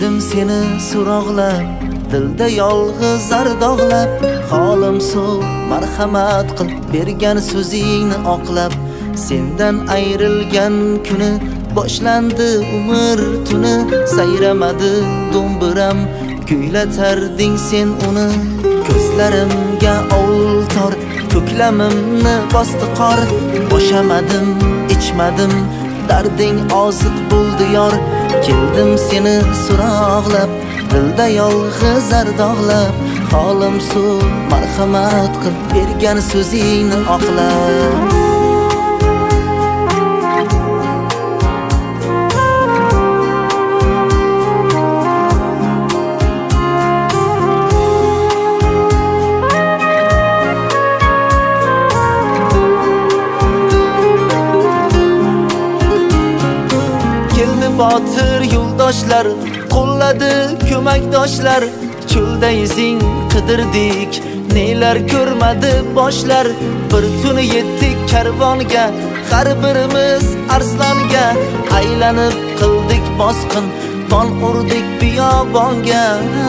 Keldim seni so'roqlab, dilda yolg'iz zardog'lab, holim so'v marhamat qil, bergan so'zingni oqlab. Sendan ayrilgan kuni boshlandi umr tuni, sayramadi do'mbiram, kuylatarding sen uni. Ko'zlarimga ovul tor, ko'klamimni bosdi qor, boshamadim, ichmadim, darding oziq bo'ldi yor. Keldim seni so'roqlab, dilda yolg'iz zardog'lab, holim so'v marhamat qil, bergan so'zingni oqlab. Botir yo'ldoshlar, qo'lladi ko'makdoshlar, cho'lda izing qidirdik, nelar ko'rmadi boshlar. Bir tuni yetdik karvonga, har birimiz arslonga, aylanib qildik bosqin, ton urdik biyobonga.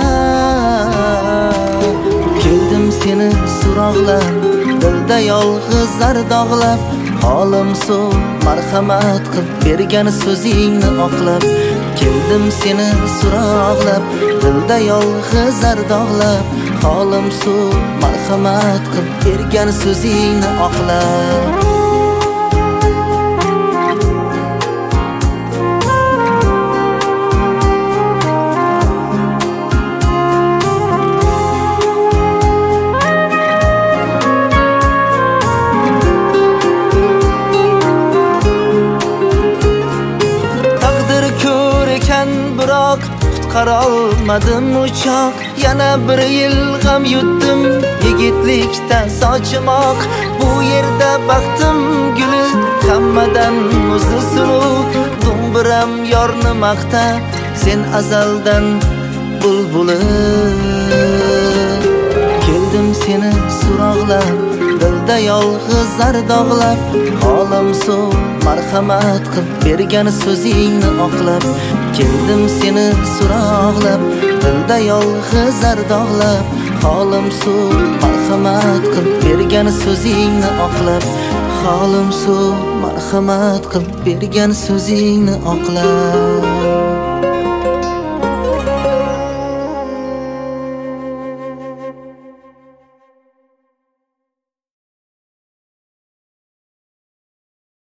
Keldim seni so'roqlab, dilda yolg'iz zardog'lab, holim so'v marhamat qil, bergan so'zingni oqlab. Keldim seni so'roqlab, dilda yolg'iz zardog'lab, holim so'v marhamat qil, bergan so'zingni oqlab. Biroq qutqara olmadim uchoq, yana bir yil g'am yutdim, yigitlikda sochimoq. Bu yerda baxtim guli, hammadan o'zi suluv, do'mbiram yorni maqta, sen azaldan bulbuli. Keldim seni so'roqlab, dilda yolg'iz zardog'lab, holim so'v marhamat qil, bergan so'zingni oqlab. Keldim seni so'roqlab, dilda yolg'iz zardog'lab, holim so'v marhamat qil, bergan so'zingni oqlab. Holim so'v marhamat qil, bergan so'zingni oqlab.